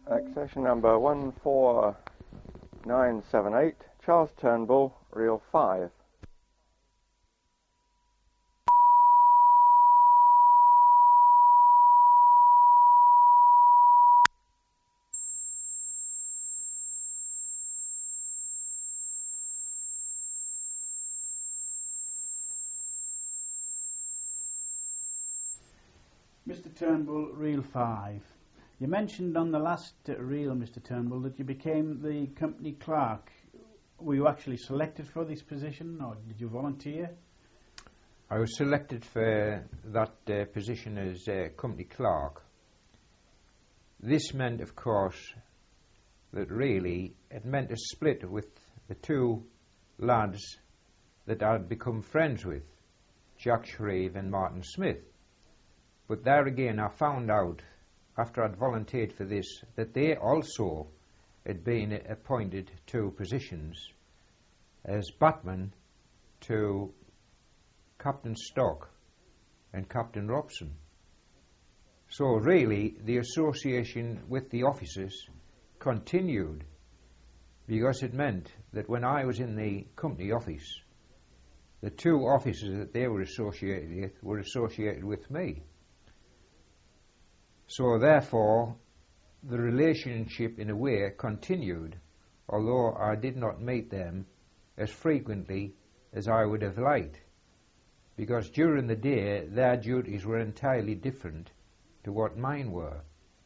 Accession number 14978, Charles Turnbull, reel 5. Mr. Turnbull, reel 5. You mentioned on the last reel, Mr. Turnbull, that you became the company clerk. Were you actually selected for this position, or did you volunteer? I was selected for that position as company clerk. This meant, of course, that really it meant a split with the two lads that I'd become friends with, Jack Shreve and Martin Smith. But there again I found out, after I'd volunteered for this, that they also had been appointed to positions as batman to Captain Stock and Captain Robson. So really the association with the officers continued, because it meant that when I was in the company office, the two officers that they were associated with me. So therefore the relationship in a way continued, although I did not meet them as frequently as I would have liked, because during the day their duties were entirely different to what mine were.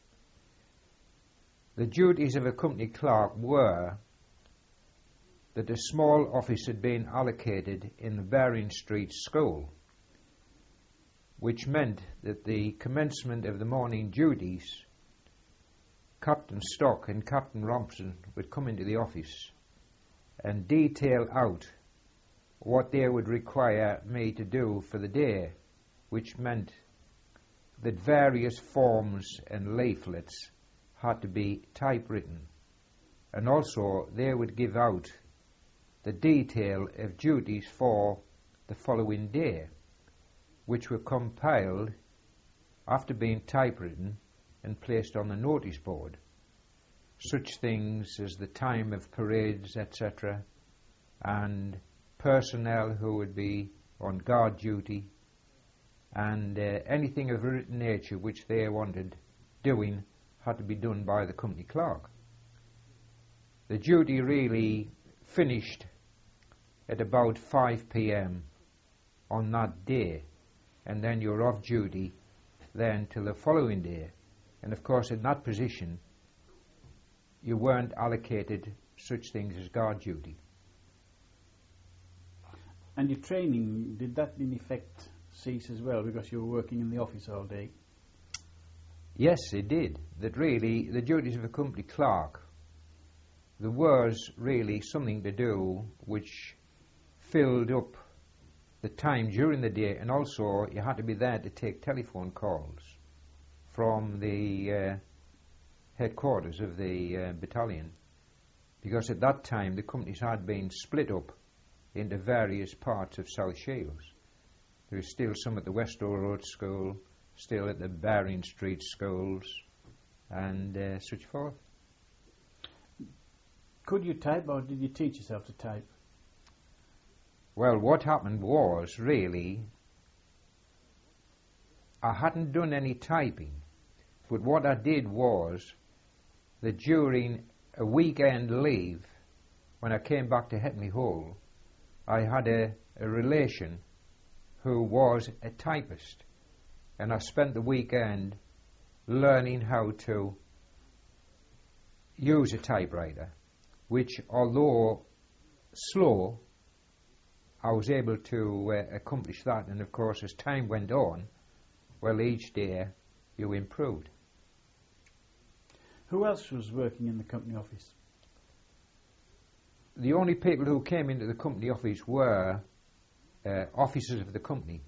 The duties of a company clerk were that a small office had been allocated in the Baring Street School, which meant that the commencement of the morning duties, Captain Stock and Captain Robson would come into the office and detail out what they would require me to do for the day, which meant that various forms and leaflets had to be typewritten, and also they would give out the detail of duties for the following day, which were compiled after being typewritten and placed on the notice board. Such things as the time of parades, etc., and personnel who would be on guard duty, and anything of a written nature which they wanted doing had to be done by the company clerk. The duty really finished at about 5 p.m. on that day, and then you're off duty then till the following day. And of course in that position you weren't allocated such things as guard duty. And your training, did that in effect cease as well, because you were working in the office all day? Yes, it did. That really the duties of a company clerk, there was really something to do which filled up the time during the day, and also you had to be there to take telephone calls from the headquarters of the battalion, because at that time the companies had been split up into various parts of South Shields. There was still some at the Westall Road School, still at the Baring Street schools, and such forth. Could you type, or did you teach yourself to type? Well, what happened was, really, I hadn't done any typing, but what I did was that during a weekend leave, when I came back to Hetney Hall, I had a relation who was a typist, and I spent the weekend learning how to use a typewriter, which, although slow, I was able to accomplish that. And of course as time went on, well, each day you improved. Who else was working in the company office? The only people who came into the company office were officers of the company.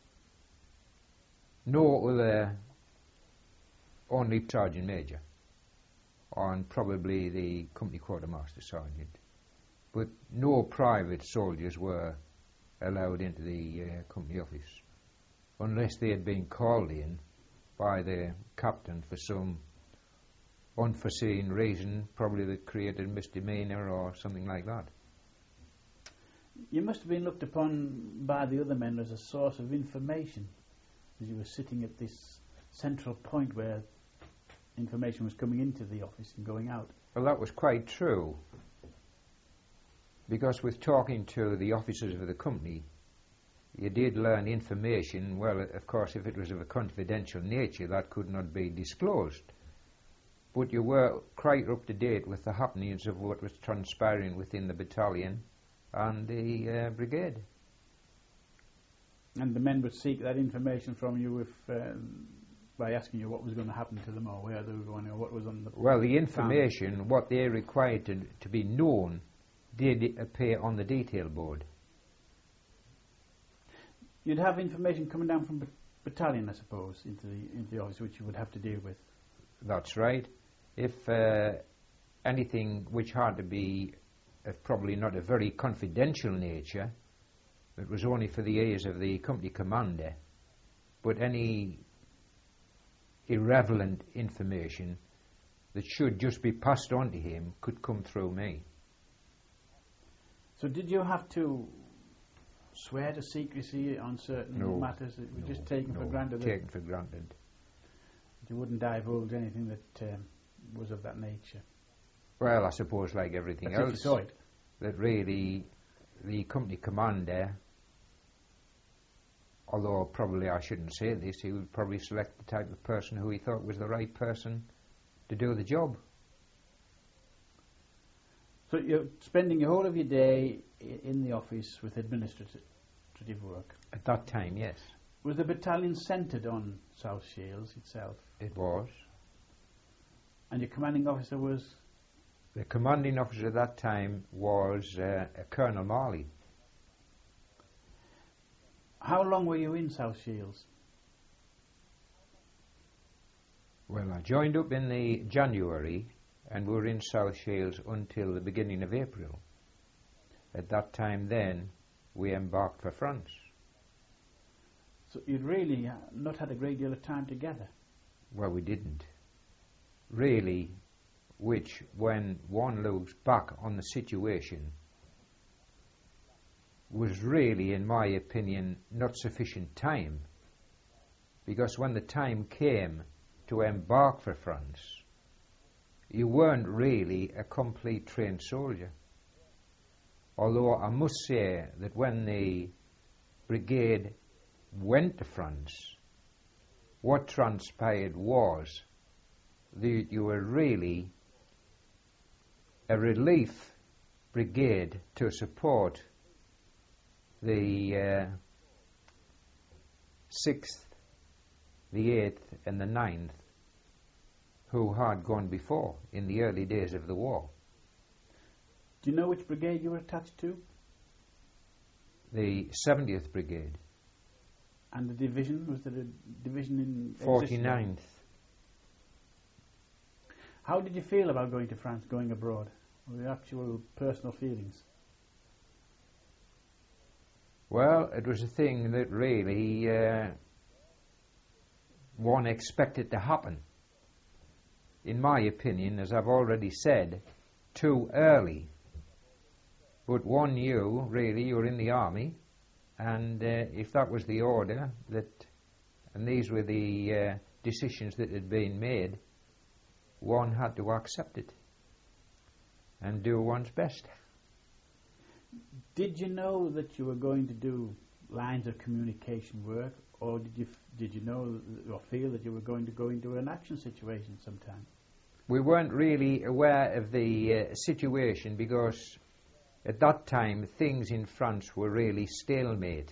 No other, only Sergeant Major, and probably the company quartermaster sergeant. But no private soldiers were allowed into the company office, unless they had been called in by the captain for some unforeseen reason, probably that created misdemeanour or something like that. You must have been looked upon by the other men as a source of information, as you were sitting at this central point where information was coming into the office and going out. Well, that was quite true, because with talking to the officers of the company, you did learn information. Well, of course, if it was of a confidential nature, that could not be disclosed. But you were quite up to date with the happenings of what was transpiring within the battalion and the brigade. And the men would seek that information from you if, by asking you what was going to happen to them or where they were going or what was on the... Well, the information, what they required to be known, did appear on the detail board. You'd have information coming down from battalion, I suppose, into the office, which you would have to deal with. That's right. If anything which had to be probably not a very confidential nature, it was only for the ears of the company commander, but any irrelevant information that should just be passed on to him could come through me. So did you have to swear to secrecy on certain matters that were just taken for granted? Taken for granted. You wouldn't divulge anything that was of that nature? Well, I suppose like everything else, you saw it, that really the company commander, although probably I shouldn't say this, he would probably select the type of person who he thought was the right person to do the job. So you're spending your whole of your day in the office with administrative work? At that time, yes. Was the battalion centred on South Shields itself? It was. And your commanding officer was? The commanding officer at that time was Colonel Marley. How long were you in South Shields? Well, I joined up in the January and we were in South Shields until the beginning of April. At that time then, we embarked for France. So you'd really not had a great deal of time together? Well, we didn't. Really, which, when one looks back on the situation, was really, in my opinion, not sufficient time. Because when the time came to embark for France, you weren't really a complete trained soldier. Although I must say that when the brigade went to France, what transpired was that you were really a relief brigade to support the 6th, the 8th and the 9th, who had gone before in the early days of the war. Do you know which brigade you were attached to? The 70th Brigade. And the division? Was there a division in 49th. How did you feel about going to France, going abroad? What were your actual personal feelings? Well, it was a thing that really one expected to happen. In my opinion, as I've already said, too early. But one knew, really, you were in the army, and if that was the order, and these were the decisions that had been made, one had to accept it and do one's best. Did you know that you were going to do lines of communication work, or did you know or feel that you were going to go into an action situation sometime? We weren't really aware of the situation because at that time things in France were really stalemate.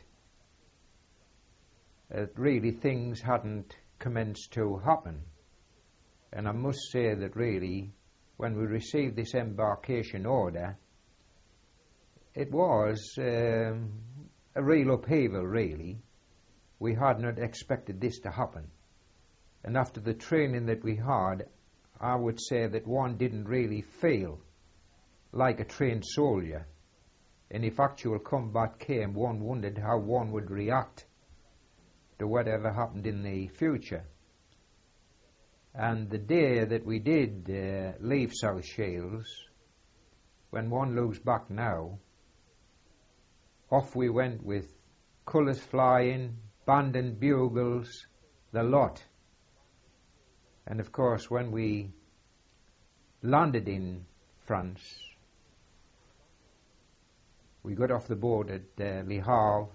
Really things hadn't commenced to happen. And I must say that really when we received this embarkation order, it was a real upheaval really. We had not expected this to happen. And after the training that we had, I would say that one didn't really feel like a trained soldier. And if actual combat came, one wondered how one would react to whatever happened in the future. And the day that we did leave South Shields, when one looks back now, off we went with colours flying, band and bugles, the lot. And of course, when we landed in France, we got off the boat at Le Havre,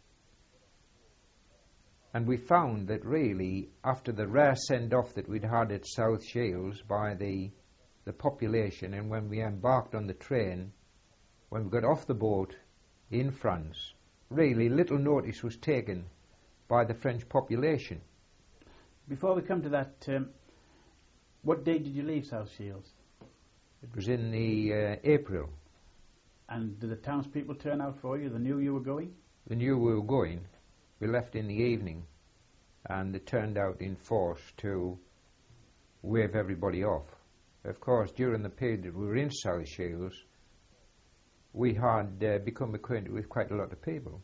and we found that really, after the rare send-off that we'd had at South Shields by the population, and when we embarked on the train, when we got off the boat in France, really little notice was taken by the French population. Before we come to that, what date did you leave South Shields? It was in the April. And did the townspeople turn out for you? They knew you were going? They knew we were going. We left in the evening, and they turned out in force to wave everybody off. Of course, during the period that we were in South Shields, we had become acquainted with quite a lot of people.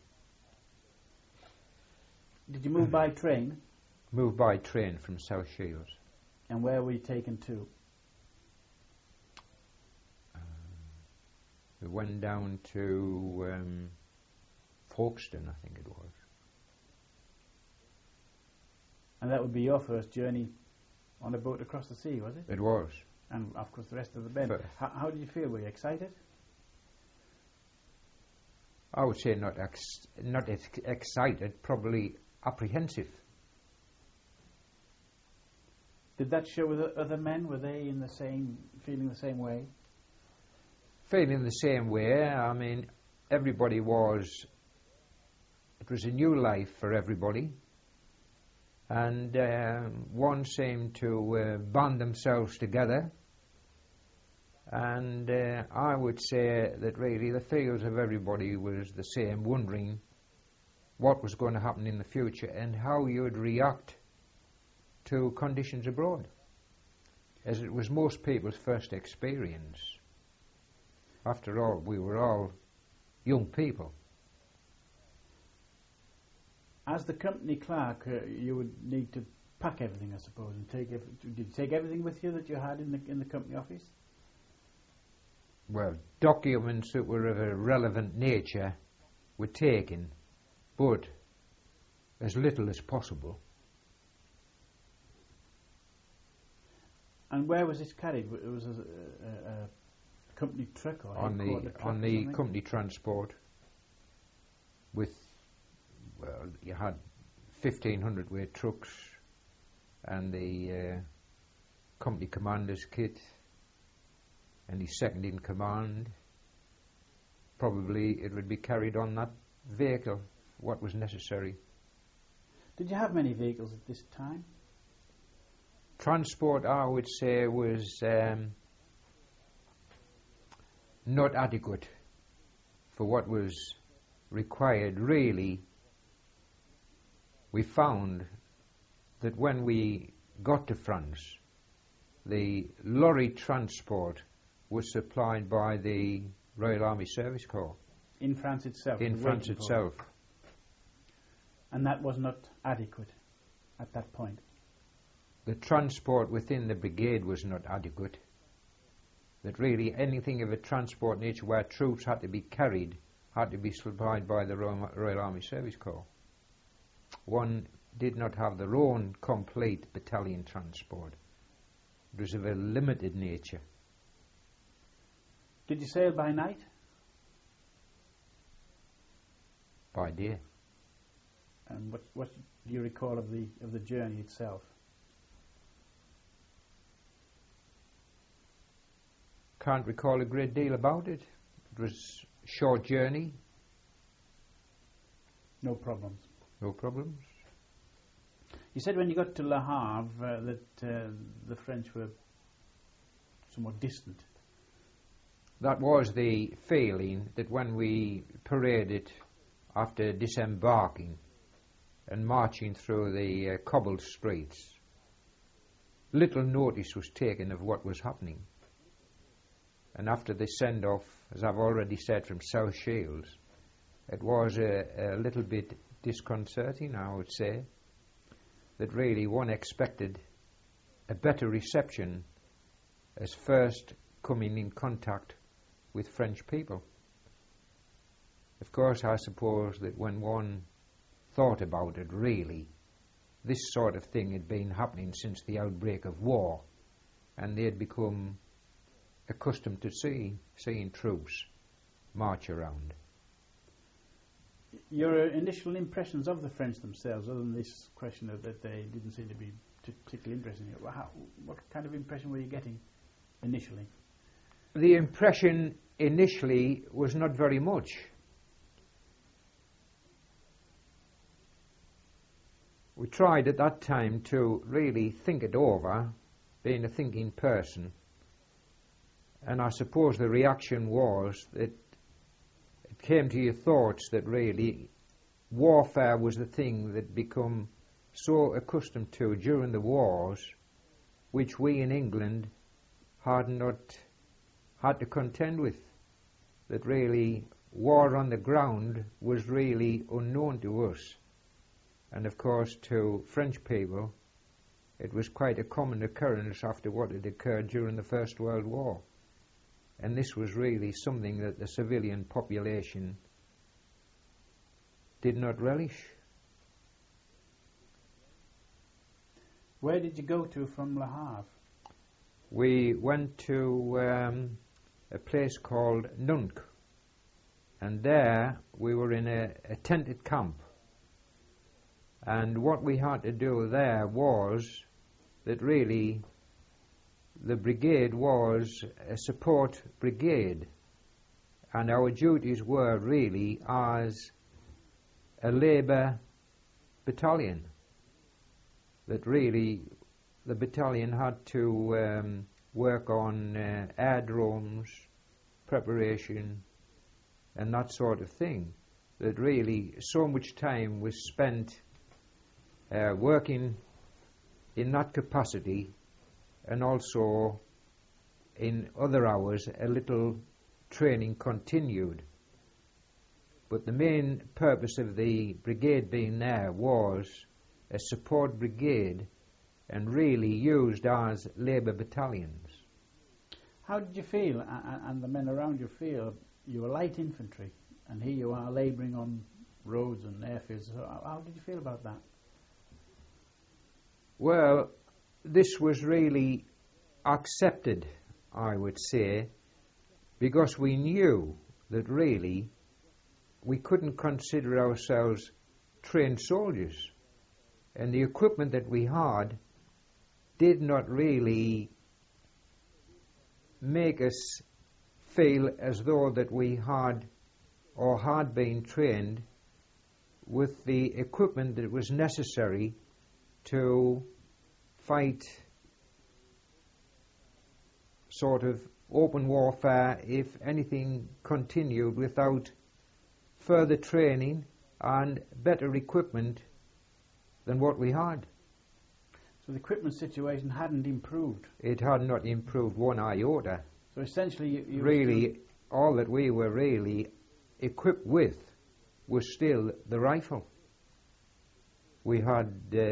Did you move by train? Moved by train from South Shields. And where were you taken to? We went down to Folkestone, I think it was. And that would be your first journey on a boat across the sea, was it? It was. And of course the rest of the bend. How did you feel? Were you excited? I would say not excited, probably apprehensive. Did that show with other men? Were they in the same, feeling the same way? Feeling the same way. I mean, everybody was. It was a new life for everybody, and one seemed to band themselves together. And I would say that really the feels of everybody was the same, wondering what was going to happen in the future and how you would react to conditions abroad, as it was most people's first experience. After all, we were all young people. As the company clerk, you would need to pack everything, I suppose, and did you take everything with you that you had in the company office? Well, documents that were of a relevant nature were taken, but as little as possible. And where was this carried? It was a company truck or on the company transport. With, well, you had 1,500 weight trucks and the company commander's kit and his second in command. Probably it would be carried on that vehicle, what was necessary. Did you have many vehicles at this time? Transport, I would say, was not adequate for what was required. Really, we found that when we got to France, the lorry transport was supplied by the Royal Army Service Corps. In France itself? In France itself. And that was not adequate at that point? The transport within the brigade was not adequate. That really anything of a transport nature where troops had to be carried had to be supplied by the Royal Army Service Corps. One did not have their own complete battalion transport. It was of a limited nature. Did you sail by night? By day. And what do you recall of the journey itself? Can't recall a great deal about it. It was a short journey. No problems? No problems. You said when you got to Le Havre that the French were somewhat distant. That was the feeling, that when we paraded after disembarking and marching through the cobbled streets, little notice was taken of what was happening. And after the send-off, as I've already said, from South Shields, it was a little bit disconcerting, I would say, that really one expected a better reception as first coming in contact with French people. Of course, I suppose that when one thought about it, really, this sort of thing had been happening since the outbreak of war, and they had become accustomed to seeing troops march around. Your initial impressions of the French themselves, other than this question of that they didn't seem to be particularly interested in you, what kind of impression were you getting initially? The impression initially was not very much. We tried at that time to really think it over, being a thinking person, and I suppose the reaction was that it came to your thoughts that really warfare was the thing that become so accustomed to during the wars, which we in England had not had to contend with. That really war on the ground was really unknown to us. And of course to French people it was quite a common occurrence after what had occurred during the First World War. And this was really something that the civilian population did not relish. Where did you go to from Le Havre? We went to a place called Nunc, and there we were in a tented camp. And what we had to do there was that really the brigade was a support brigade, and our duties were really as a labour battalion. That really the battalion had to work on aerodromes, preparation and that sort of thing. That really so much time was spent working in that capacity, and also in other hours a little training continued. But the main purpose of the brigade being there was a support brigade and really used as labour battalions. How did you feel, and the men around you feel? You were light infantry, and here you are labouring on roads and airfields. How did you feel about that? Well, this was really accepted, I would say, because we knew that really we couldn't consider ourselves trained soldiers, and the equipment that we had did not really make us feel as though that we had or had been trained with the equipment that was necessary to fight sort of open warfare if anything continued without further training and better equipment than what we had. So the equipment situation hadn't improved? It had not improved one iota. So essentially you really all that we were really equipped with was still the rifle. We had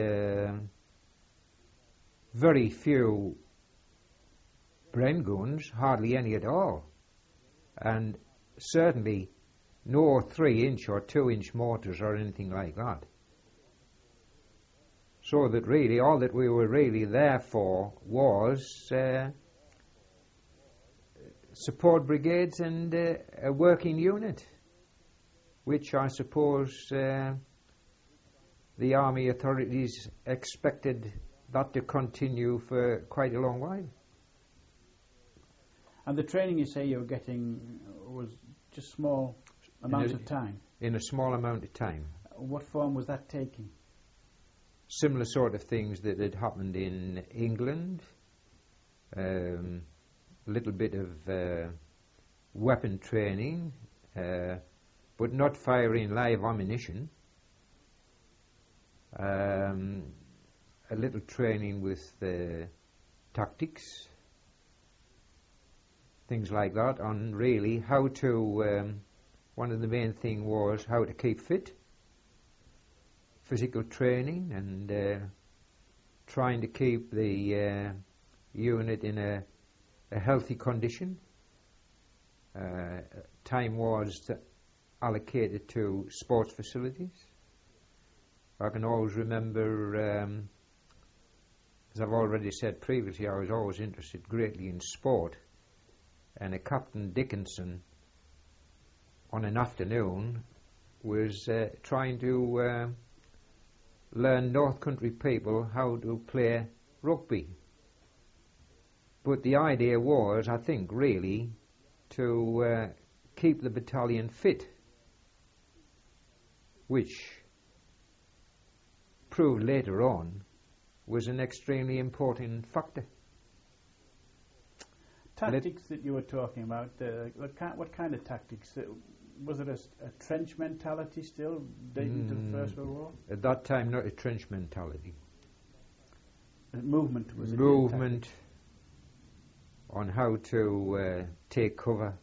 very few Bren guns, hardly any at all, and certainly no 3-inch or 2-inch mortars or anything like that. So that really all that we were really there for was support brigades and a working unit, which I suppose the army authorities expected that to continue for quite a long while. And the training you say you were getting was just small amounts of time? In a small amount of time. What form was that taking? Similar sort of things that had happened in England, a little bit of weapon training, but not firing live ammunition, a little training with tactics, things like that, on really how to, one of the main thing was how to keep fit, physical training, and trying to keep the unit in a healthy condition. Time was allocated to sports facilities. I can always remember, as I've already said previously, I was always interested greatly in sport, and a Captain Dickinson on an afternoon was trying to learn North Country people how to play rugby. But the idea was, I think, really to keep the battalion fit, which proved later on was an extremely important factor. Tactics that you were talking about, what kind of tactics? Was it a trench mentality still dating to the First World War? At that time, not a trench mentality. Movement was movement on how to take cover,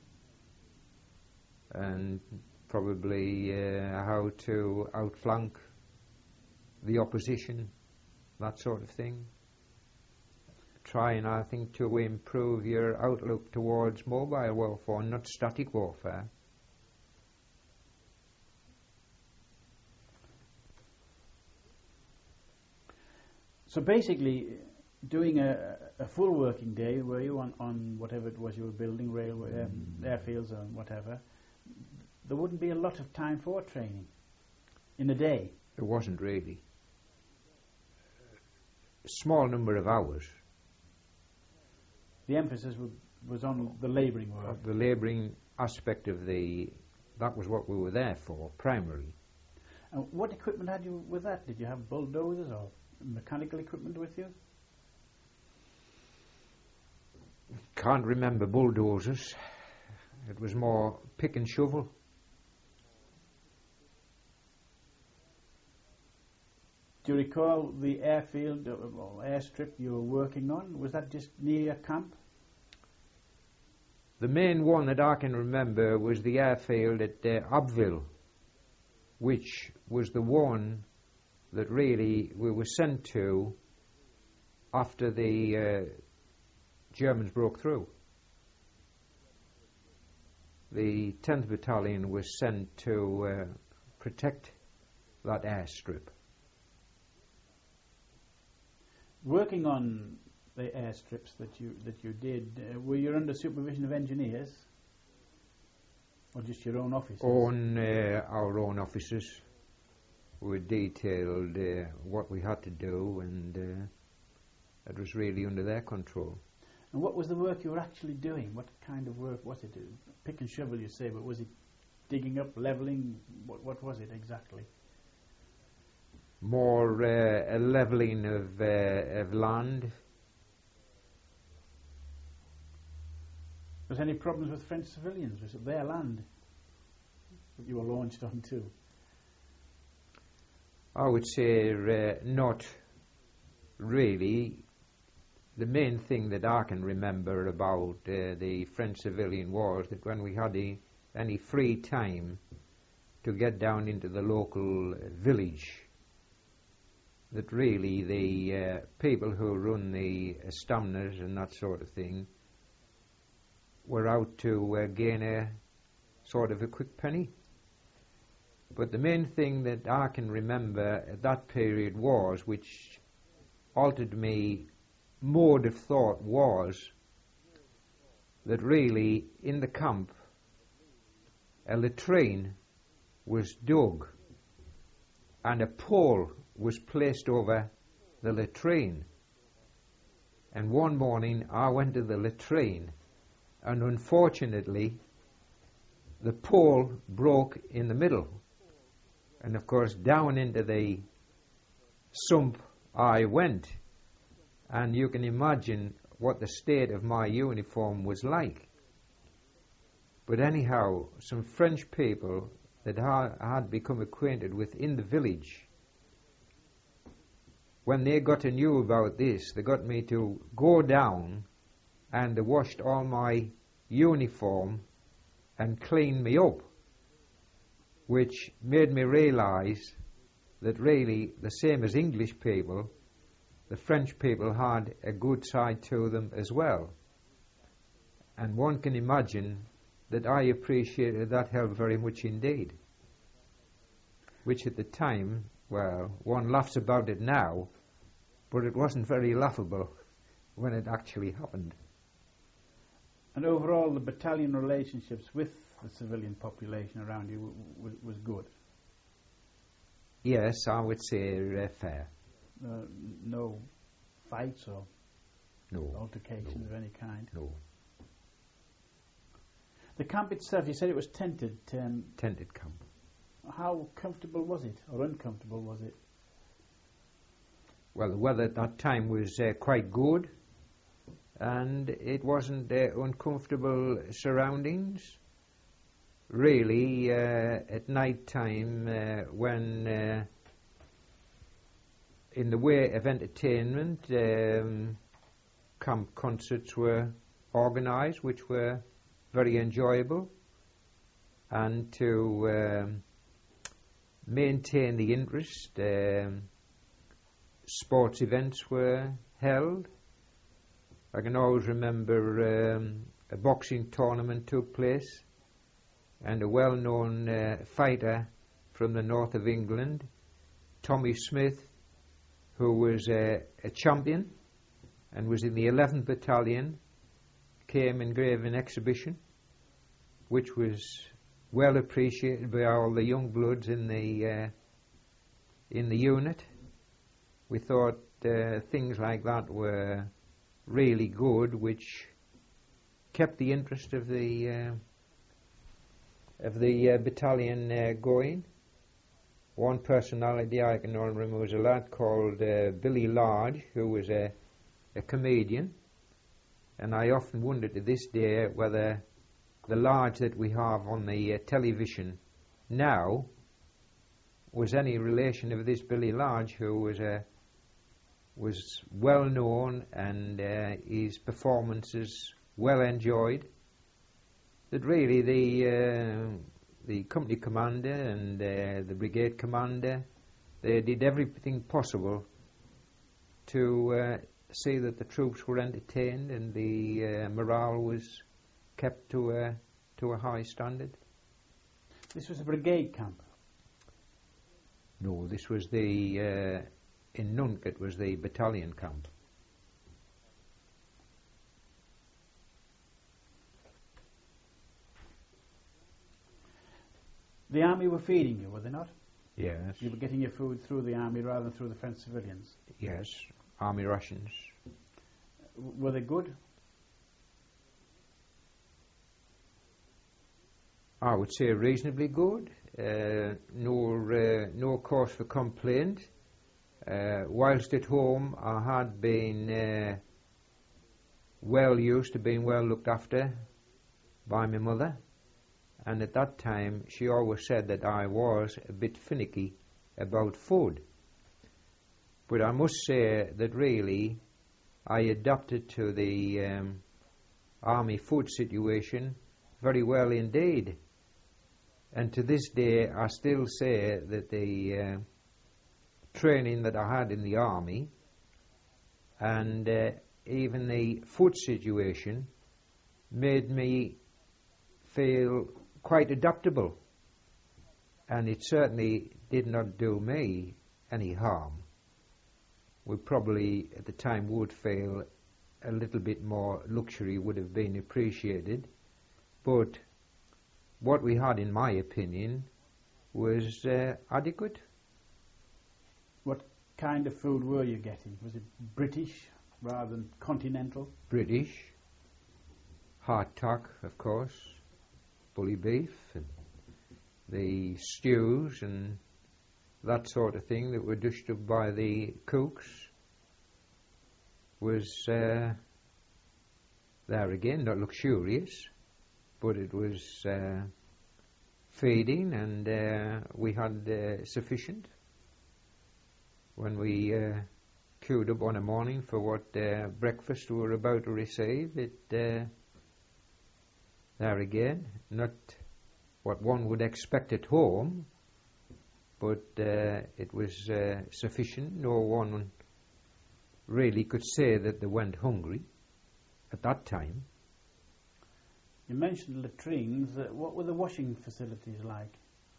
and probably how to outflank the opposition, that sort of thing. Trying, I think, to improve your outlook towards mobile warfare, not static warfare. So basically, doing a full working day, were you on whatever it was you were building, railway, airfields or whatever, there wouldn't be a lot of time for training in a day? It wasn't really. A small number of hours. The emphasis was on the labouring work. The labouring aspect of that was what we were there for, primarily. And what equipment had you with that? Did you have bulldozers or mechanical equipment with you? Can't remember bulldozers. It was more pick and shovel. Do you recall the airfield or airstrip you were working on? Was that just near your camp? The main one that I can remember was the airfield at Abbeville, which was the one that really we were sent to after the Germans broke through. The 10th Battalion was sent to protect that airstrip. Working on the airstrips that you did, were you under supervision of engineers, or just your own officers? On our own officers. We detailed what we had to do, and it was really under their control. And what was the work you were actually doing? What kind of work was it? Pick and shovel, you say, but was it digging up, levelling? What was it exactly? More a levelling of land. Was there any problems with French civilians? Was it their land that you were launched onto? I would say not really. The main thing that I can remember about the French civilian war is that when we had any free time to get down into the local village, that really the people who run the stamnas and that sort of thing were out to gain a sort of a quick penny. But the main thing that I can remember at that period was, which altered me mode of thought, was that really in the camp a latrine was dug and a pole was placed over the latrine. And one morning I went to the latrine, and unfortunately the pole broke in the middle, and of course down into the sump I went, and you can imagine what the state of my uniform was like. But anyhow, some French people that I had become acquainted with in the village, when they got to know about this, they got me to go down, and they washed all my uniform and cleaned me up, which made me realise that really the same as English people, the French people had a good side to them as well. And one can imagine that I appreciated that help very much indeed. Which at the time, well, one laughs about it now, but it wasn't very laughable when it actually happened. And overall, the battalion relationships with the civilian population around you was good? Yes, I would say fair. No fights or No. altercations of any kind? No. The camp itself, you said it was tented. Tented camp. How comfortable was it, or uncomfortable was it? Well, the weather at that time was quite good, and it wasn't uncomfortable surroundings. Really, at night time, when in the way of entertainment, camp concerts were organised, which were very enjoyable, and to maintain the interest, sports events were held. I can always remember a boxing tournament took place, and a well-known fighter from the north of England, Tommy Smith, who was a champion and was in the 11th Battalion, came and gave an exhibition which was well appreciated by all the young bloods in the unit. We thought things like that were really good, which kept the interest of the battalion going. One personality I can remember was a lad called Billy Large, who was a comedian, and I often wonder to this day whether the Large that we have on the television now was any relation of this Billy Large, who was well known and his performances well enjoyed. That really the company commander and the brigade commander, they did everything possible to see that the troops were entertained and the morale was kept to a high standard. This was a brigade camp? No, this was in Nuncat was the battalion camp. The army were feeding you, were they not? Yes. You were getting your food through the army rather than through the French civilians? Yes, army rations. Were they good? I would say reasonably good. No cause for complaint. Whilst at home, I had been well used to being well looked after by my mother, and at that time she always said that I was a bit finicky about food. But I must say that really I adapted to the army food situation very well indeed. And to this day I still say that the training that I had in the army and even the food situation made me feel quite adaptable, and it certainly did not do me any harm. We probably at the time would feel a little bit more luxury would have been appreciated, but what we had, in my opinion, was adequate. What kind of food were you getting? Was it British rather than continental? British, hardtack, of course, bully beef, and the stews and that sort of thing that were dished up by the cooks was there again, not luxurious, but it was feeding, and we had sufficient. When we queued up on a morning for what breakfast we were about to receive, there again, not what one would expect at home, but it was sufficient. No one really could say that they went hungry at that time. You mentioned latrines. What were the washing facilities like?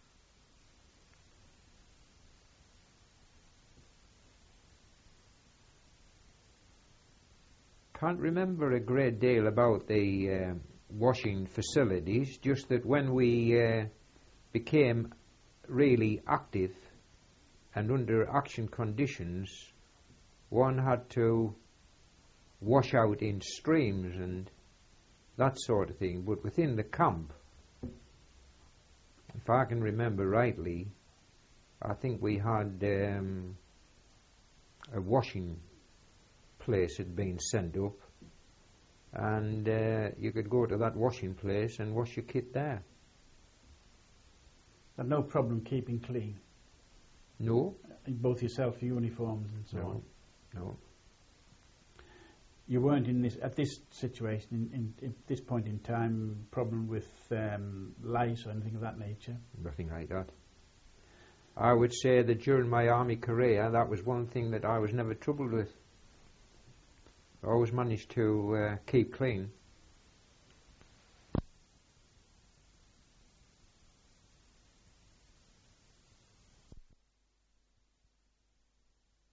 Can't remember a great deal about the washing facilities, just that when we became really active and under action conditions, one had to wash out in streams and that sort of thing. But within the camp, if I can remember rightly, I think we had a washing place had been sent up, and you could go to that washing place and wash your kit there. Had no problem keeping clean? No. Both yourself, uniforms and so on? No. You weren't in this, at this situation, in this point in time, problem with lice or anything of that nature? Nothing like that. I would say that during my army career, that was one thing that I was never troubled with. I always managed to keep clean.